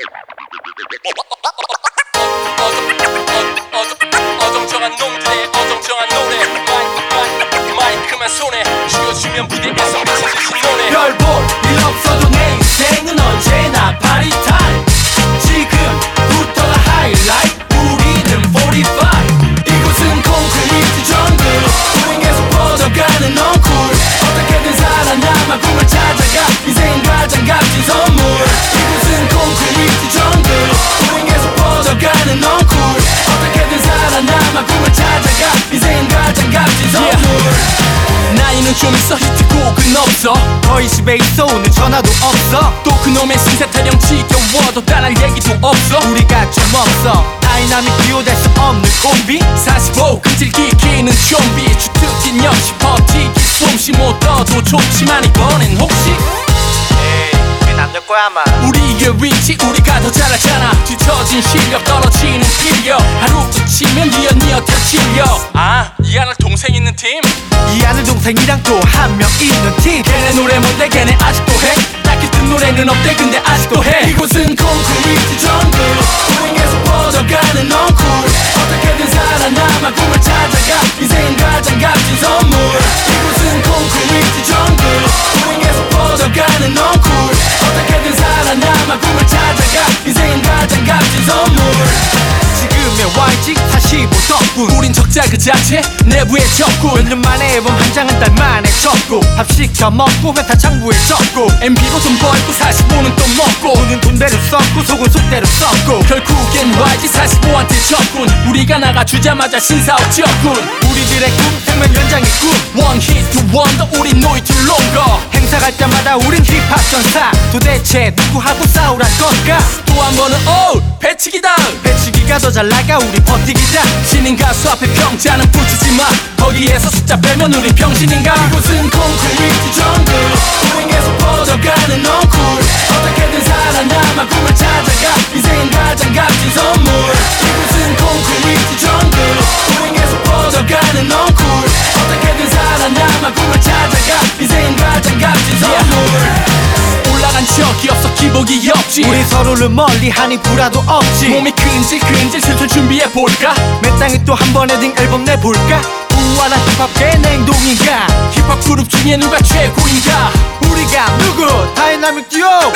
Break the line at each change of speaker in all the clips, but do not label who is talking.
어정쩡한 놈들의 어정쩡한 노래 마이크만 손에 쥐어주면 무대에서 미친 듯이 노래
별 볼 일 없어도 내 인생은 언제나 파리 타임 지금부터가 하이라이트 우리는 45 이곳은 콘크리트 정글 우린 계속 뻗어가는 넝쿨 어떻게든 살아남아 꿈을 찾아가 인생 가장 값진 선물 이곳은 콘크리트 정글 우린 계속 뻗어가는 넝쿨 어떻게든 살아남아 꿈을 찾아가 인생 가장 값진 선물
나이는 좀 있어 히트곡은 없어
너희 집에 있어 오늘 전화도 없어
또 그놈의 신세 타령 지겨워도 따랄 얘기도 없어
우리가 좀 없어 다이나믹 듀오 될 수 없는 콤비
45 끈질기 기는 좀비 주특기는 역시 버티기 숨쉬 못 떠도 좋지만 이번엔 혹시
에이 남들 거야 아마
우리의 위치 우리가 더 잘 알잖아 뒤처진 실력 떨어지는 인력 하루 끝이면 니엇니엇 다 질려 이 아들 동생 있는 팀
이 아들 동생이랑 또 한 명 있는 팀
걔네 노래 뭔데 걔네 아직도 해 딱히 뜬 노래는 없대 근데 아직도 해
이곳은 콘크리트 정글 우린 계속 뻗어가는 넝쿨 어떻게든 살아남아 꿈을 찾아가 인생 가장 값진 선물 이곳은 콘크리트 정글 우린 계속 뻗어가는 넝쿨 어떻게든 살아남아 꿈을 찾아가 인생 가장 값진 선물 지금의 YG 45 덕분
우린 적자 그 자체 내부의 적군
몇 년 만에 앨범 한 장은 달 만에 쳤고 합시켜 먹고 회사 창부에 쳤고
MB로 돈 벌고 45는 또 먹고
돈은 돈대로 썼고 속은 속대로 썼고
결국엔 YG 45한테 졌군 우리가 나가주자마자 신사업지었군
우리들의 꿈 생명 연장의 꿈
One hit to wonder 우린 노이트 롱거
행사 갈 때마다 우린 힙합 전사 도대체 누구하고 싸우란 건가
또 한 번은 배치기다
배치기가 더 잘 나가 우리 버티기다
신인 가수 앞에 평자는 붙이지마 거기에서 숫자 빼면 우린 병신인가
이곳은 콘크리트 정글 우린 계속 뻗어가는 넝쿨 어떻게든 살아남아 꿈을 찾아가 인생 가장 값진 선물 이곳은 콘크리트 정글 우린 계속 뻗어가는 넝쿨 어떻게든 살아남아 꿈을 찾아가 인생 가장 값진 선물
올라간 적이 없어 기복이 없지
우리 서로를 멀리하니 불화도 없지
몸이 근질근질 슬슬 준비해볼까
몇 장에 또 한 번에 딩 앨범 내볼까 우아한 힙합계 냉동인가
힙합 그룹 중에 누가 최고인가
우리가 누구 다이나믹 듀오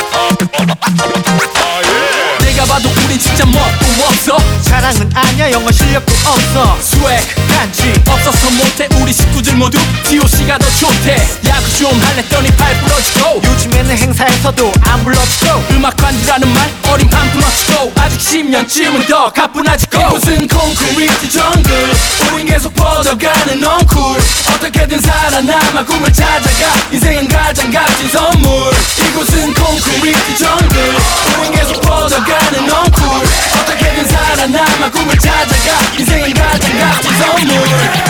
내가 봐도 우린 진짜 멋도 없어
자랑은 아니야 영어 실력도 없어
스웩
간지
없어서 못해 우리 식구들 모두 DOC가 더 좋대 야구 좀 할랬더니 발 부러지고
요즘에는 행사에서도 안 불러주고
음악관이라는 말 어린 반품하시고 아직 10년쯤은 더 가뿐하지고
이곳은 콘크리트 정글 우린 계속 뻗어가는 넝쿨 어떻게든 살아남아 꿈을 찾아가 인생은 가장 값진 선물 이곳은 콘크리트 정글 우린 계속 뻗어가는 넝쿨 어떻게든 살아남아 꿈을 찾아가 인생은 가장 값진 선물